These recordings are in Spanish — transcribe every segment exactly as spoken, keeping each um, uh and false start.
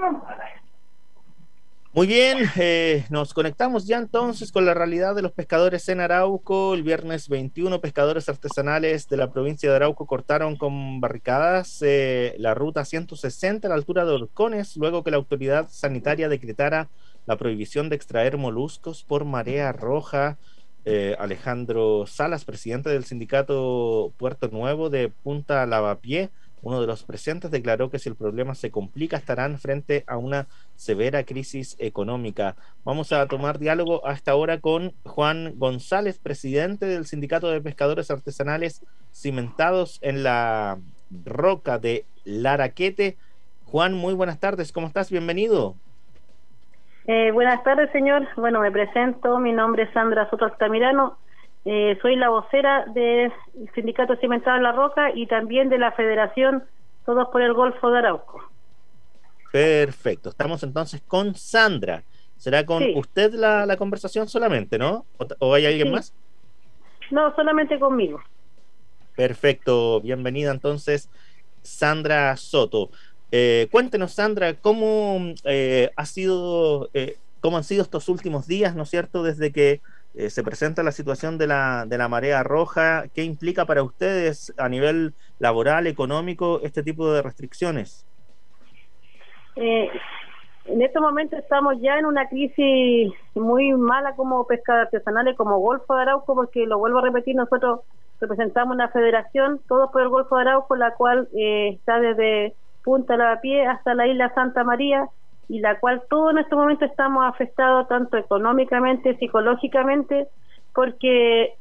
Muy bien, eh, nos conectamos ya entonces con la realidad de los pescadores en Arauco. El viernes veintiuno, pescadores artesanales de la provincia de Arauco cortaron con barricadas eh, la ruta ciento sesenta a la altura de Orcones, luego que la autoridad sanitaria decretara la prohibición de extraer moluscos por marea roja. Eh, Alejandro Salas, presidente del sindicato Puerto Nuevo de Punta Lavapié, uno de los presentes, declaró que si el problema se complica estarán frente a una severa crisis económica. Vamos a tomar diálogo a esta hora con Juan González, presidente del Sindicato de Pescadores Artesanales Cimentados en la Roca de Laraquete. Juan, muy buenas tardes, ¿cómo estás? Bienvenido. Eh, buenas tardes, señor. Bueno, me presento, mi nombre es Sandra Soto Altamirano, eh, soy la vocera del Sindicato Cimentado en la Roca y también de la Federación Todos por el Golfo de Arauco. Perfecto, estamos entonces con Sandra. ¿Será con Sí. usted la, la conversación solamente, no? ¿O, o hay alguien Sí. más? No, solamente conmigo. Perfecto, bienvenida entonces, Sandra Soto. Eh, cuéntenos, Sandra, cómo eh, ha sido, eh, cómo han sido estos últimos días, ¿no es cierto?, desde que eh, se presenta la situación de la, de la marea roja. ¿Qué implica para ustedes a nivel laboral, económico, este tipo de restricciones? Eh, en estos momentos estamos ya en una crisis muy mala como pescadores artesanales, como Golfo de Arauco, porque lo vuelvo a repetir, nosotros representamos una federación, Todos por el Golfo de Arauco, la cual eh, está desde Punta Lavapié hasta la isla Santa María, y la cual todos en este momento estamos afectados tanto económicamente, psicológicamente, porque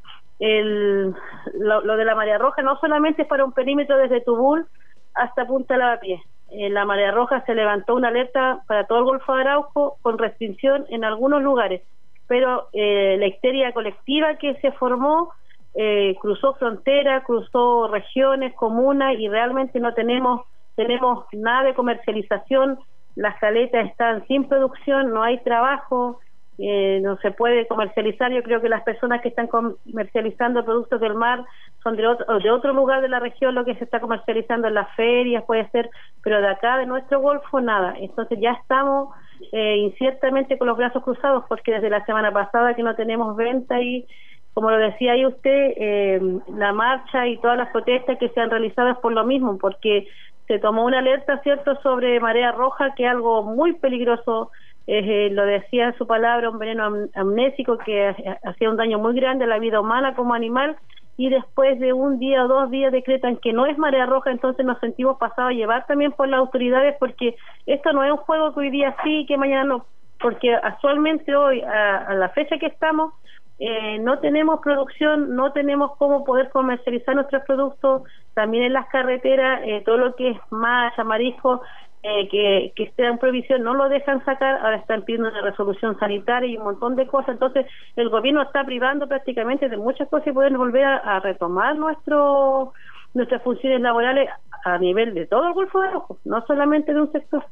el, lo, lo de la marea roja no solamente es para un perímetro desde Tubul hasta Punta Lavapié. En la marea roja se levantó una alerta para todo el Golfo de Arauco con restricción en algunos lugares, pero eh, la histeria colectiva que se formó eh, cruzó frontera, cruzó regiones, comunas, y realmente no tenemos tenemos nada de comercialización. Las caletas están sin producción, no hay trabajo, eh, no se puede comercializar. Yo creo que las personas que están comercializando productos del mar son de otro, de otro lugar de la región, lo que se está comercializando en las ferias puede ser, pero de acá, de nuestro Golfo, nada. Entonces ya estamos eh, inciertamente con los brazos cruzados, porque desde la semana pasada que no tenemos venta, y como lo decía ahí usted, eh, la marcha y todas las protestas que se han realizado es por lo mismo, porque se tomó una alerta, ¿cierto?, sobre marea roja, que es algo muy peligroso. Eh, lo decía en su palabra, un veneno am amnésico que hacía un daño muy grande a la vida humana como animal, y después de un día o dos días decretan que no es marea roja. Entonces nos sentimos pasados a llevar también por las autoridades, porque esto no es un juego que hoy día sí, que mañana no, porque actualmente hoy, a, a la fecha que estamos, Eh, no tenemos producción, no tenemos cómo poder comercializar nuestros productos. También en las carreteras, eh, todo lo que es malla, marisco, eh, que, que esté en prohibición, no lo dejan sacar. Ahora están pidiendo una resolución sanitaria y un montón de cosas. Entonces el gobierno está privando prácticamente de muchas cosas, y poder volver a, a retomar nuestro nuestras funciones laborales a nivel de todo el Golfo de Arauco, no solamente de un sector.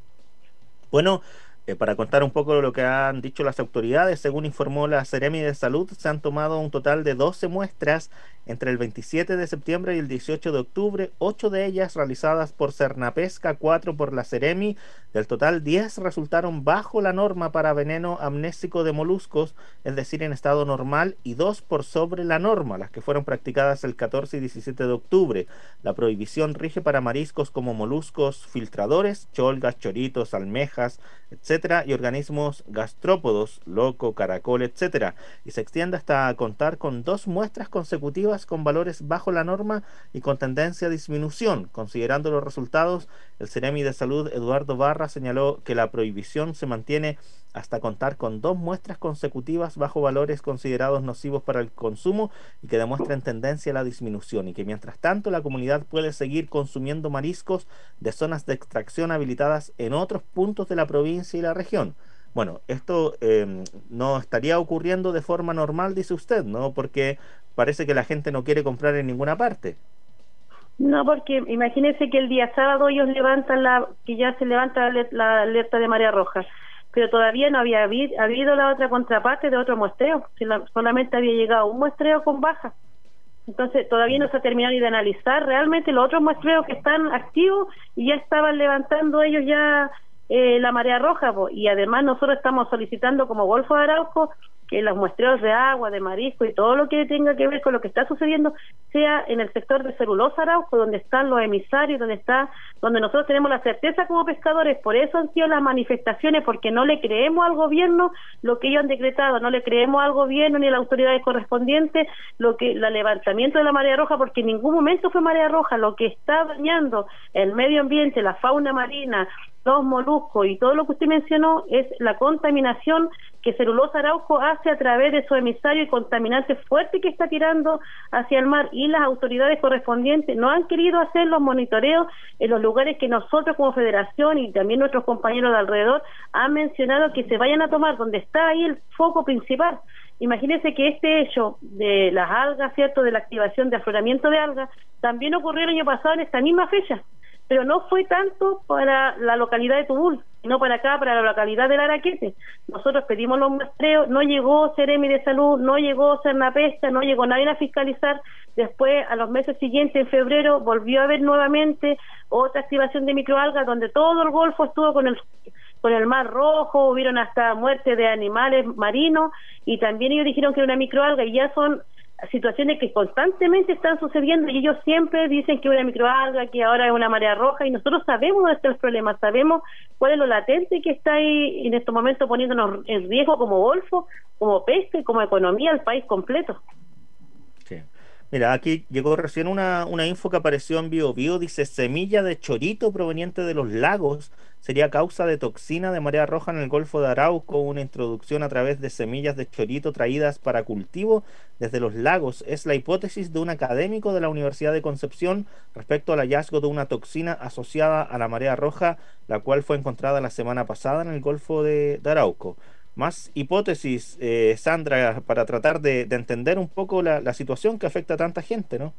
Bueno, Eh, para contar un poco lo que han dicho las autoridades, según informó la Seremi de Salud, se han tomado un total de doce muestras entre el veintisiete de septiembre y el dieciocho de octubre, ocho de ellas realizadas por Cernapesca, cuatro por la Seremi. Del total, diez resultaron bajo la norma para veneno amnésico de moluscos, es decir, en estado normal, y dos por sobre la norma, las que fueron practicadas el catorce y diecisiete de octubre. La prohibición rige para mariscos como moluscos filtradores, cholgas, choritos, almejas, etcétera, y organismos gastrópodos, loco, caracol, etcétera, y se extiende hasta contar con dos muestras consecutivas con valores bajo la norma y con tendencia a disminución. Considerando los resultados, el Seremi de Salud, Eduardo Barra, señaló que la prohibición se mantiene hasta contar con dos muestras consecutivas bajo valores considerados nocivos para el consumo y que demuestren tendencia a la disminución, y que mientras tanto la comunidad puede seguir consumiendo mariscos de zonas de extracción habilitadas en otros puntos de la provincia y la región. Bueno, esto eh, no estaría ocurriendo de forma normal, dice usted, ¿no? Porque parece que la gente no quiere comprar en ninguna parte. No, porque imagínense que el día sábado ellos levantan la, que ya se levanta la, la alerta de marea roja, pero todavía no había habido, habido la otra contraparte de otro muestreo, solamente había llegado un muestreo con baja. Entonces todavía no se ha terminado de analizar realmente los otros muestreos que están activos, y ya estaban levantando ellos ya eh, la marea roja, po. Y además nosotros estamos solicitando como Golfo de Arauco que los muestreos de agua, de marisco y todo lo que tenga que ver con lo que está sucediendo sea en el sector de Celulosa Arauco, donde están los emisarios, donde está, donde nosotros tenemos la certeza como pescadores. Por eso han sido las manifestaciones, porque no le creemos al gobierno lo que ellos han decretado, no le creemos al gobierno ni a las autoridades correspondientes lo que el levantamiento de la marea roja, porque en ningún momento fue marea roja. Lo que está dañando el medio ambiente, la fauna marina, los moluscos y todo lo que usted mencionó es la contaminación que Celulosa Arauco hace a través de su emisario y contaminante fuerte que está tirando hacia el mar, y las autoridades correspondientes no han querido hacer los monitoreos en los lugares que nosotros como federación y también nuestros compañeros de alrededor han mencionado que se vayan a tomar, donde está ahí el foco principal. Imagínense que este hecho de las algas, ¿cierto?, de la activación de afloramiento de algas, también ocurrió el año pasado en esta misma fecha, pero no fue tanto para la localidad de Tubul, sino para acá, para la localidad del Araquete. Nosotros pedimos los muestreos, no llegó Seremi de Salud, no llegó Cernapesca, no llegó nadie a fiscalizar. Después, a los meses siguientes, en febrero, volvió a haber nuevamente otra activación de microalgas, donde todo el Golfo estuvo con el con el mar rojo, hubieron hasta muerte de animales marinos, y también ellos dijeron que era una microalga, y ya son situaciones que constantemente están sucediendo, y ellos siempre dicen que una microalga, que ahora es una marea roja, y nosotros sabemos dónde está el problema, sabemos cuál es lo latente que está ahí en estos momentos poniéndonos en riesgo como golfo, como pesca y como economía al país completo. Sí. Mira, aquí llegó recién una, una info que apareció en Bio Bio, dice: semilla de chorito proveniente de los lagos sería causa de toxina de marea roja en el Golfo de Arauco. Una introducción a través de semillas de chorito traídas para cultivo desde los lagos es la hipótesis de un académico de la Universidad de Concepción respecto al hallazgo de una toxina asociada a la marea roja, la cual fue encontrada la semana pasada en el Golfo de, de Arauco. Más hipótesis, eh, Sandra, para tratar de, de entender un poco la, la situación que afecta a tanta gente, ¿no?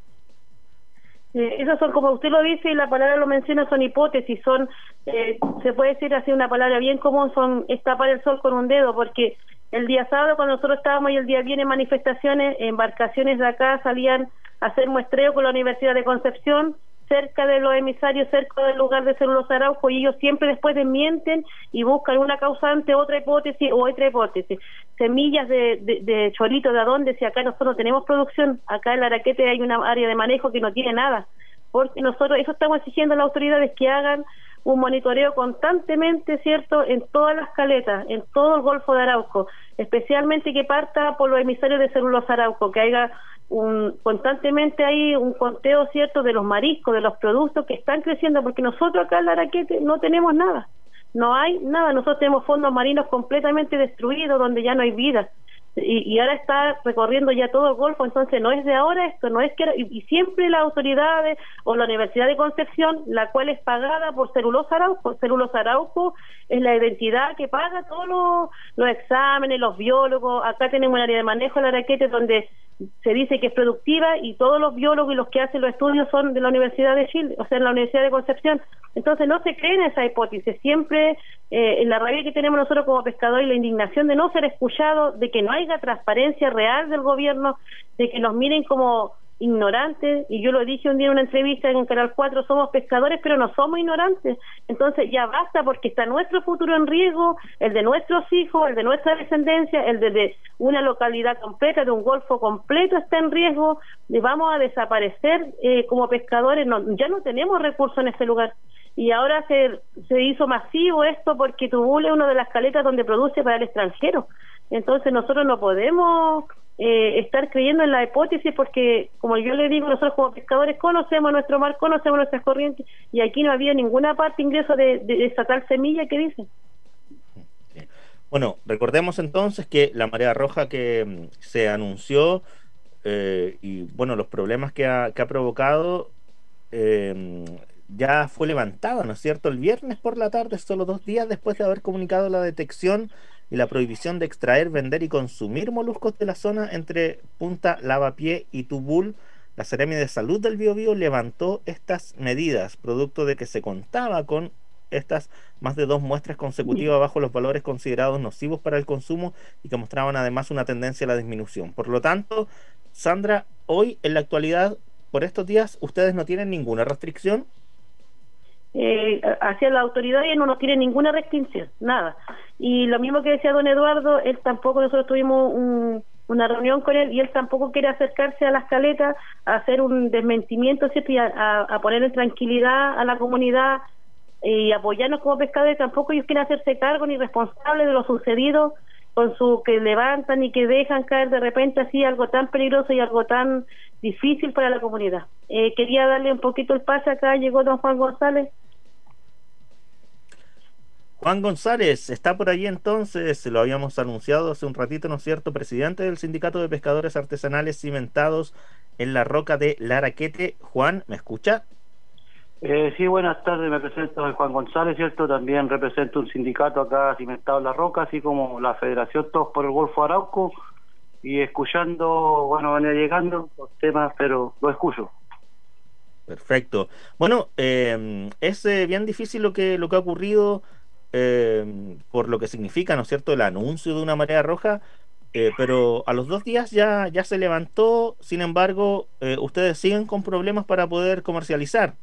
Eh, esas son, como usted lo dice y la palabra lo menciona, son hipótesis, son, eh, se puede decir así una palabra bien común, son es tapar el sol con un dedo, porque el día sábado cuando nosotros estábamos y el día viernes manifestaciones, embarcaciones de acá salían a hacer muestreo con la Universidad de Concepción, cerca de los emisarios, cerca del lugar de Celulosa Arauco, y ellos siempre después desmienten y buscan una causante, otra hipótesis o otra hipótesis. Semillas de, de, de chorito, ¿de dónde? Si acá nosotros no tenemos producción, acá en el Araquete hay una área de manejo que no tiene nada, porque nosotros eso estamos exigiendo a las autoridades, que hagan un monitoreo constantemente, ¿cierto?, en todas las caletas, en todo el Golfo de Arauco, especialmente que parta por los emisarios de Celulosa Arauco, que haya un, constantemente hay un conteo, ¿cierto?, de los mariscos, de los productos que están creciendo, porque nosotros acá en la Araquete no tenemos nada, no hay nada, nosotros tenemos fondos marinos completamente destruidos, donde ya no hay vida, y, y ahora está recorriendo ya todo el Golfo. Entonces no es de ahora esto, no es que, y, y siempre las autoridades o la Universidad de Concepción, la cual es pagada por Celulosa Arauco, Celulosa Arauco es la identidad que paga todos los, los exámenes, los biólogos. Acá tenemos un área de manejo en la Araquete donde se dice que es productiva, y todos los biólogos y los que hacen los estudios son de la Universidad de Chile, o sea, en la Universidad de Concepción. Entonces no se cree en esa hipótesis, siempre eh, en la rabia que tenemos nosotros como pescadores y la indignación de no ser escuchados, de que no haya transparencia real del gobierno, de que nos miren como ignorantes. Y yo lo dije un día en una entrevista en Canal cuatro, somos pescadores pero no somos ignorantes. Entonces ya basta, porque está nuestro futuro en riesgo, el de nuestros hijos, el de nuestra descendencia, el de, de una localidad completa, de un golfo completo está en riesgo, de vamos a desaparecer eh, como pescadores, no, ya no tenemos recursos en ese lugar. Y ahora se, se hizo masivo esto porque Tubul es una de las caletas donde produce para el extranjero. Entonces nosotros no podemos eh, estar creyendo en la hipótesis, porque, como yo le digo, nosotros como pescadores conocemos nuestro mar, conocemos nuestras corrientes, y aquí no había ninguna parte ingreso de, de, de esa tal semilla que dicen. Bueno, recordemos entonces que la marea roja que se anunció eh, y bueno, los problemas que ha, que ha provocado eh, ya fue levantada, ¿no es cierto?, el viernes por la tarde, solo dos días después de haber comunicado la detección y la prohibición de extraer, vender y consumir moluscos de la zona entre Punta Lavapié y Tubul. La Seremi de Salud del Biobío levantó estas medidas, producto de que se contaba con estas más de dos muestras consecutivas bajo los valores considerados nocivos para el consumo y que mostraban además una tendencia a la disminución. Por lo tanto, Sandra, hoy en la actualidad, por estos días, ¿ustedes no tienen ninguna restricción? eh, hacia la autoridad y no nos tiene ninguna restricción, nada. Y lo mismo que decía don Eduardo, él tampoco, nosotros tuvimos un, una reunión con él y él tampoco quiere acercarse a las caletas a hacer un desmentimiento, ¿cierto? Y a, a, a poner en tranquilidad a la comunidad y apoyarnos como pescadores. Tampoco ellos quieren hacerse cargo ni responsables de lo sucedido con su que levantan y que dejan caer de repente así algo tan peligroso y algo tan difícil para la comunidad. Eh, quería darle un poquito el pase acá, llegó don Juan González. Juan González, está por allí entonces, lo habíamos anunciado hace un ratito, ¿no es cierto? Presidente del Sindicato de Pescadores Artesanales Cimentados en la Roca de Laraquete. Juan, ¿me escucha? Eh, sí, buenas tardes, me presento, soy Juan González, ¿cierto? También represento un sindicato acá cimentado en La Roca, así como la Federación Todos por el Golfo Arauco, y escuchando, bueno, venía llegando los temas, pero lo escucho. Perfecto. Bueno, eh, es eh, bien difícil lo que, lo que ha ocurrido, eh, por lo que significa, ¿no es cierto?, el anuncio de una marea roja, eh, pero a los dos días ya, ya se levantó. Sin embargo, eh, ustedes siguen con problemas para poder comercializar.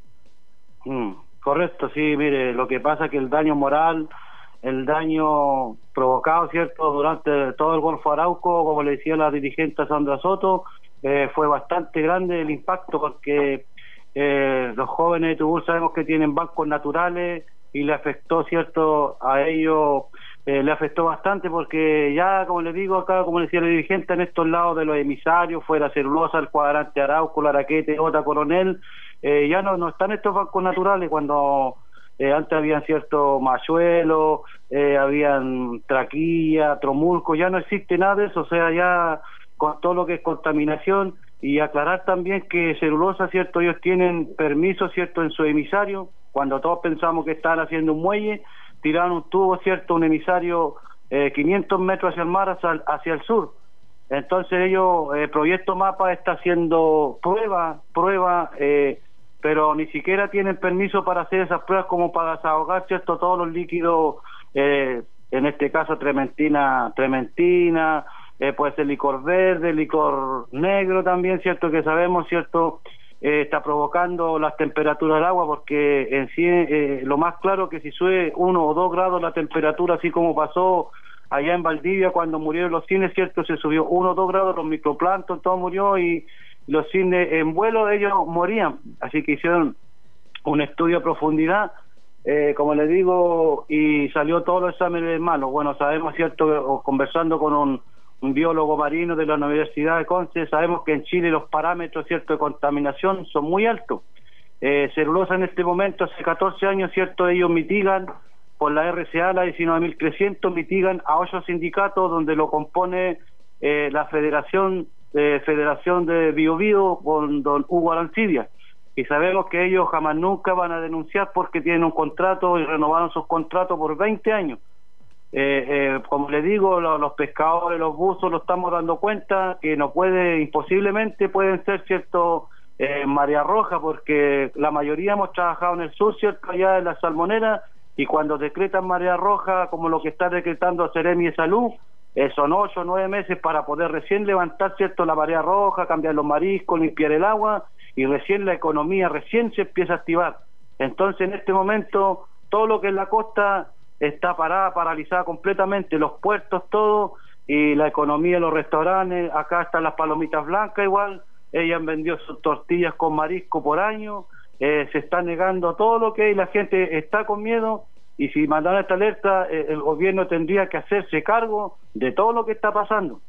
Mm, correcto, sí, mire, lo que pasa es que el daño moral, el daño provocado, ¿cierto?, durante todo el Golfo Arauco, como le decía la dirigente Sandra Soto, eh, fue bastante grande el impacto, porque eh, los jóvenes de Tubul sabemos que tienen bancos naturales y le afectó, ¿cierto?, a ellos, eh, le afectó bastante, porque ya, como les digo acá, como le decía la dirigente, en estos lados de los emisarios, fuera Celulosa, el Cuadrante Arauco, Laraquete, Ota, Coronel, eh, ya no, no están estos bancos naturales cuando eh, antes habían cierto Machuelo, eh, habían Traquilla, Tromulco, ya no existe nada de eso, o sea, ya con todo lo que es contaminación. Y aclarar también que Celulosa, ¿cierto?, ellos tienen permiso, ¿cierto?, en su emisario. Cuando todos pensamos que estaban haciendo un muelle, tiraron un tubo, ¿cierto?, un emisario eh, quinientos metros hacia el mar, hacia, hacia el sur. Entonces ellos, eh, Proyecto Mapa está haciendo pruebas, pruebas, eh, pero ni siquiera tienen permiso para hacer esas pruebas como para desahogar, ¿cierto?, todos los líquidos, eh, en este caso trementina, trementina, eh, puede ser licor verde, licor negro también, ¿cierto?, que sabemos, ¿cierto?, eh, está provocando las temperaturas del agua, porque en sí, eh, lo más claro que si sube uno o dos grados la temperatura, así como pasó allá en Valdivia cuando murieron los cines, ¿cierto?, se subió uno o dos grados, los microplancton, todo murió, y los cines en vuelo ellos morían, así que hicieron un estudio a profundidad, eh, como les digo, y salió todos los exámenes malos. Bueno, sabemos, ¿cierto?, conversando con un un biólogo marino de la Universidad de Conce, sabemos que en Chile los parámetros, ¿cierto?, de contaminación son muy altos. Eh, Celulosa en este momento, hace catorce años, ¿cierto?, ellos mitigan por la R C A, la diecinueve mil trescientos, mitigan a ocho sindicatos donde lo compone eh, la Federación eh, Federación de Bio Bio con don Hugo Arancibia. Y sabemos que ellos jamás nunca van a denunciar porque tienen un contrato y renovaron sus contratos por veinte años. Eh, eh, como les digo, lo, los pescadores, los buzos, lo estamos dando cuenta que no puede, imposiblemente pueden ser, ¿cierto?, eh, marea roja, porque la mayoría hemos trabajado en el sur, ¿cierto?, allá en la salmonera, y cuando decretan marea roja, como lo que está decretando Seremi de Salud, eh, son ocho o nueve meses para poder recién levantar, ¿cierto?, la marea roja, cambiar los mariscos, limpiar el agua, y recién la economía recién se empieza a activar. Entonces, en este momento, todo lo que es la costa está parada, paralizada completamente, los puertos, todo, y la economía de los restaurantes. Acá están las palomitas blancas igual, ellas han vendido sus tortillas con marisco por año, eh, se está negando todo lo que hay, la gente está con miedo, y si mandaron esta alerta, eh, el gobierno tendría que hacerse cargo de todo lo que está pasando.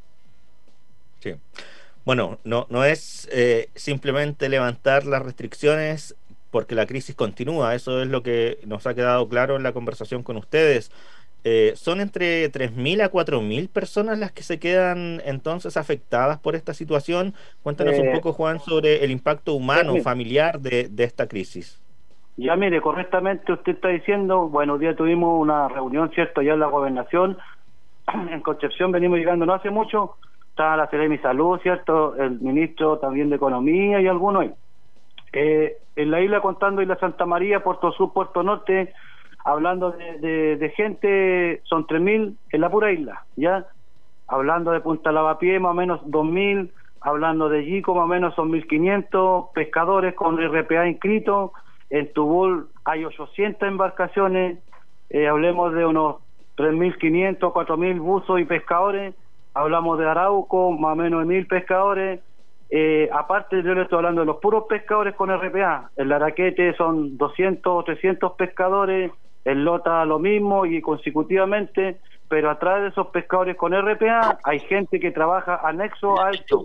Sí. Bueno, no, no es eh, simplemente levantar las restricciones porque la crisis continúa, eso es lo que nos ha quedado claro en la conversación con ustedes. Eh, son entre tres mil a cuatro mil personas las que se quedan entonces afectadas por esta situación. Cuéntanos eh, un poco, Juan, sobre el impacto humano, eh, familiar de, de esta crisis. Ya mire, correctamente usted está diciendo, bueno, hoy día tuvimos una reunión, ¿cierto?, allá en la gobernación, en Concepción venimos llegando no hace mucho, está la Seremi de Salud, ¿cierto?, el ministro también de Economía y algunos ahí. Eh, en la isla, contando Isla Santa María, Puerto Sur, Puerto Norte, hablando de, de, de gente, son tres mil en la pura isla, ¿ya? Hablando de Punta Lavapié, más o menos dos mil, hablando de Yico, más o menos son mil quinientos, pescadores con R P A inscritos, en Tubul hay ochocientas embarcaciones, eh, hablemos de unos tres mil quinientos, cuatro mil buzos y pescadores, hablamos de Arauco, más o menos de mil pescadores, eh, aparte yo le estoy hablando de los puros pescadores con R P A, en Laraquete son doscientos o trescientos pescadores, en Lota lo mismo y consecutivamente, pero atrás de esos pescadores con R P A hay gente que trabaja anexo a esto.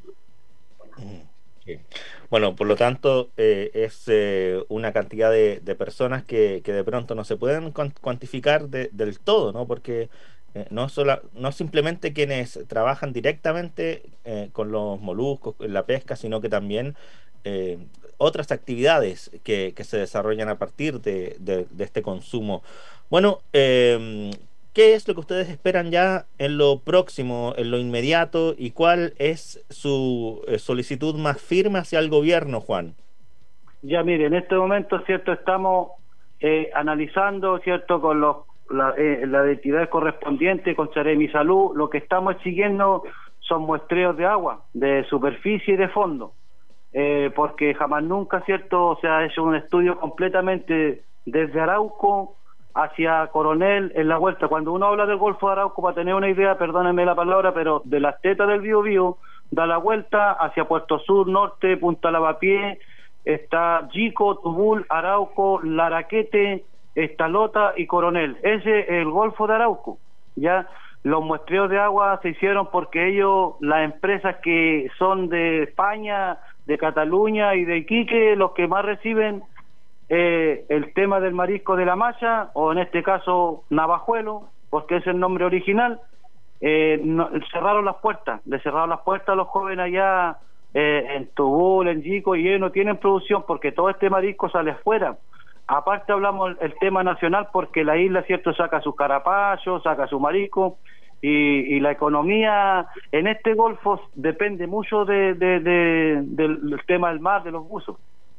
Sí. Bueno, por lo tanto, eh, es eh, una cantidad de, de personas que, que de pronto no se pueden cuantificar de, del todo, ¿no? Porque eh, no, sola, no simplemente quienes trabajan directamente eh, con los moluscos, en la pesca, sino que también eh, otras actividades que, que se desarrollan a partir de, de, de este consumo. Bueno, eh, ¿qué es lo que ustedes esperan ya en lo próximo, en lo inmediato, y cuál es su eh, solicitud más firme hacia el gobierno, Juan? Ya mire, en este momento, cierto, estamos eh, analizando, cierto, con los la, eh, la entidad correspondiente, con Ceremi Salud, lo que estamos siguiendo son muestreos de agua, de superficie y de fondo, eh, porque jamás nunca, cierto, se ha hecho un estudio completamente desde Arauco hacia Coronel en la vuelta. Cuando uno habla del Golfo de Arauco, para tener una idea, perdónenme la palabra, pero de las tetas del Biobío da la vuelta hacia Puerto Sur, Norte, Punta Lavapié, está Yico, Tubul, Arauco, Laraquete, está Lota y Coronel. Ese es el Golfo de Arauco. Ya los muestreos de agua se hicieron porque ellos, las empresas que son de España, de Cataluña y de Iquique, los que más reciben Eh, el tema del marisco de la malla, o en este caso navajuelo, porque es el nombre original, eh, no, cerraron las puertas, le cerraron las puertas a los jóvenes allá eh, en Tubul, en Yico, y ellos no tienen producción porque todo este marisco sale afuera. Aparte hablamos el, el tema nacional porque la isla, cierto, saca sus carapachos, saca su marisco, y, y la economía en este golfo depende mucho de, de, de, del, del tema del mar, de los buzos.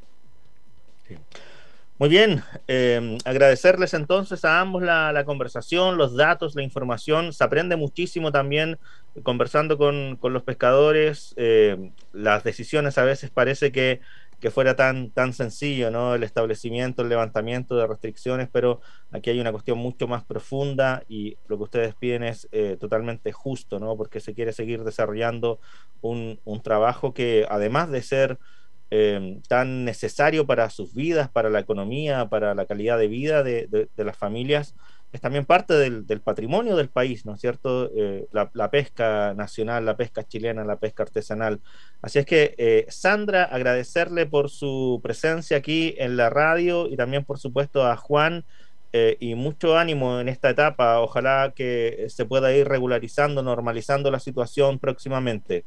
Sí. Muy bien, eh, agradecerles entonces a ambos la, la conversación, los datos, la información. Se aprende muchísimo también conversando con, con los pescadores. Eh, las decisiones a veces parece que, que fuera tan, tan sencillo, ¿no? El establecimiento, el levantamiento de restricciones, pero aquí hay una cuestión mucho más profunda y lo que ustedes piden es eh, totalmente justo, ¿no? Porque se quiere seguir desarrollando un, un trabajo que, además de ser Eh, tan necesario para sus vidas, para la economía, para la calidad de vida de, de, de las familias, es también parte del, del patrimonio del país, ¿no es cierto? Eh, la, la pesca nacional, la pesca chilena, la pesca artesanal. Así es que, eh, Sandra, agradecerle por su presencia aquí en la radio y también, por supuesto, a Juan, eh, y mucho ánimo en esta etapa. Ojalá que se pueda ir regularizando, normalizando la situación próximamente.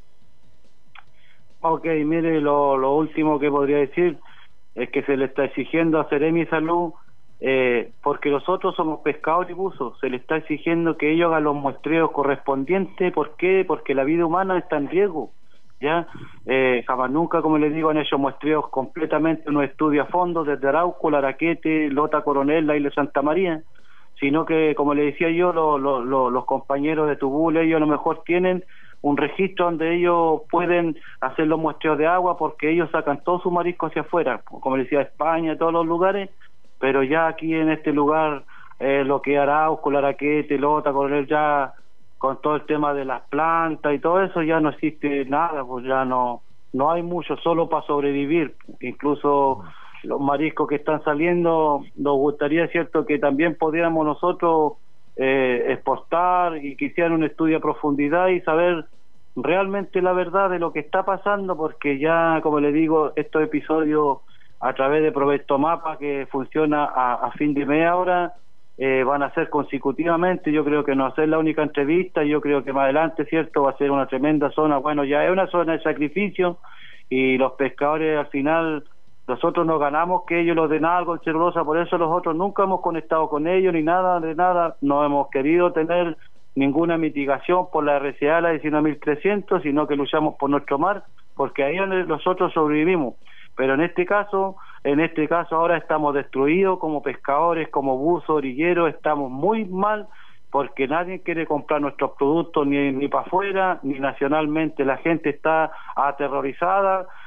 Ok, mire, lo, lo último que podría decir es que se le está exigiendo a Ceremi Salud, eh, porque nosotros somos pescadores y buzos, se le está exigiendo que ellos hagan los muestreos correspondientes. ¿Por qué? Porque la vida humana está en riesgo, ¿ya? Eh, jamás nunca, como les digo, han hecho muestreos completamente, unos estudios a fondo, desde Arauco, Laraquete, Lota, Coronel, la isla de Santa María, sino que, como le decía yo, lo, lo, lo, los compañeros de Tubul, ellos a lo mejor tienen un registro donde ellos pueden hacer los muestreos de agua porque ellos sacan todo su marisco hacia afuera, como decía, España, todos los lugares, pero ya aquí en este lugar, eh, lo que Arauco, Laraquete, Lota, Coronel, ya con todo el tema de las plantas y todo eso, ya no existe nada, pues ya no no hay mucho, solo para sobrevivir. Incluso los mariscos que están saliendo, nos gustaría, cierto, que también pudiéramos nosotros Eh, exportar y que hicieran un estudio a profundidad y saber realmente la verdad de lo que está pasando, porque ya, como le digo, estos episodios a través de Provesto Mapa, que funciona a, a fin de mes ahora, eh, van a ser consecutivamente. Yo creo que no va a ser la única entrevista, yo creo que más adelante, cierto, va a ser una tremenda zona. Bueno, ya es una zona de sacrificio y los pescadores al final, nosotros nos ganamos que ellos los den algo en celulosa, por eso nosotros nunca hemos conectado con ellos ni nada de nada, no hemos querido tener ninguna mitigación por la R C A, la diecinueve mil trescientos, sino que luchamos por nuestro mar, porque ahí nosotros sobrevivimos. Pero en este caso, en este caso ahora estamos destruidos como pescadores, como buzos, orilleros, estamos muy mal porque nadie quiere comprar nuestros productos ni, ni para afuera, ni nacionalmente. La gente está aterrorizada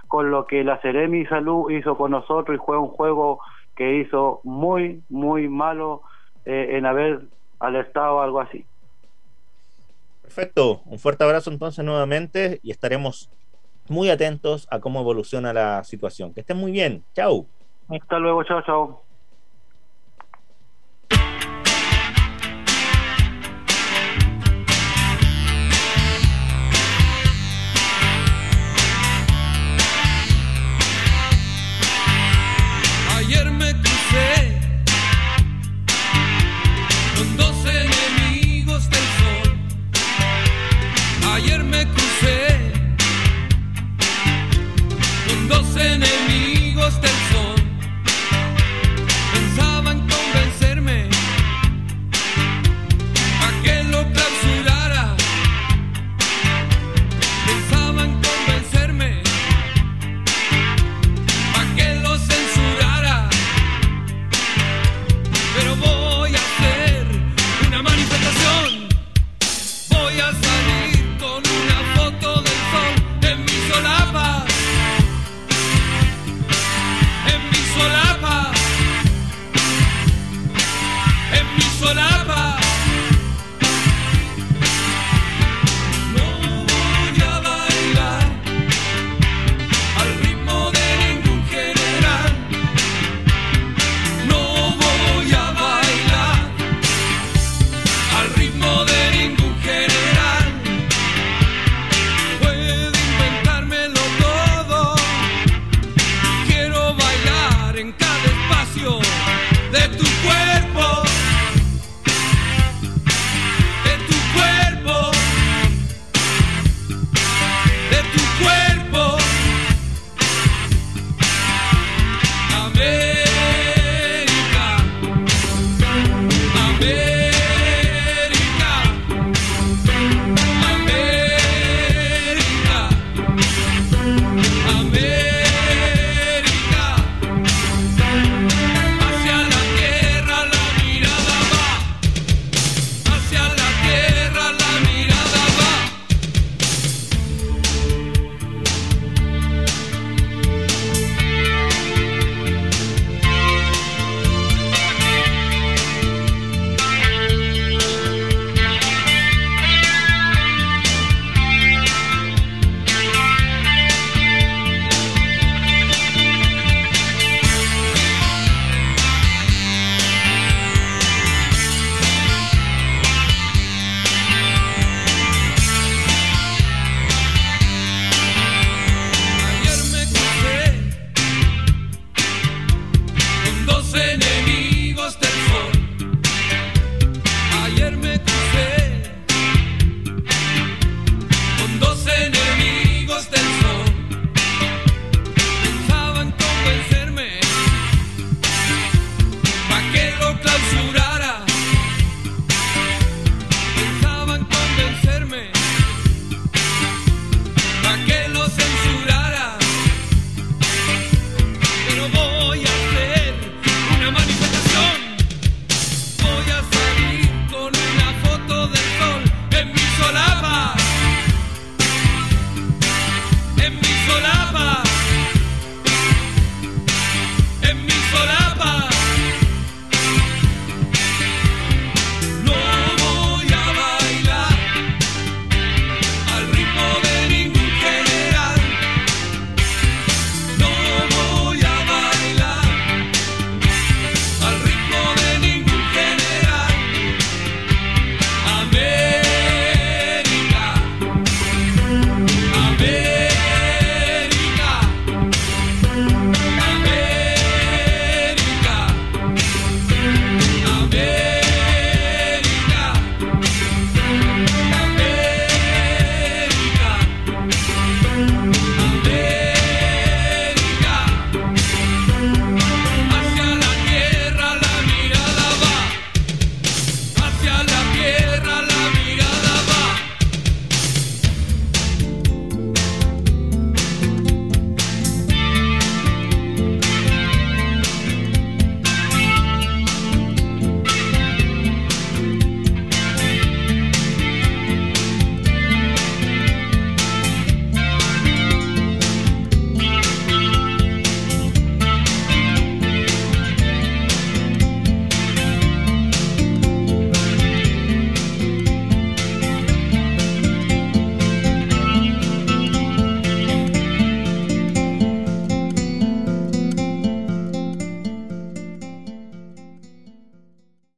con lo que la Seremi Salud hizo con nosotros, y fue un juego que hizo muy, muy malo eh, en haber alertado algo así. Perfecto, un fuerte abrazo entonces nuevamente y estaremos muy atentos a cómo evoluciona la situación. Que estén muy bien, chau. Hasta luego, chao, chao. Ayer me crucé con dos enemigos del sol. Ayer me crucé con dos enemigos del sol.